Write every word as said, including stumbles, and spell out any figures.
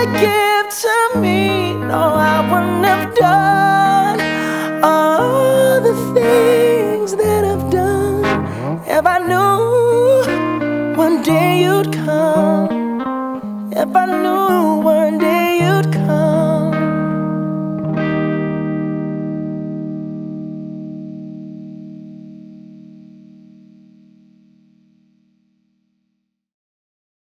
give to me. No, I wouldn't have done all the things that I've done if I knew one day you'd come. If I knew one day you'd come.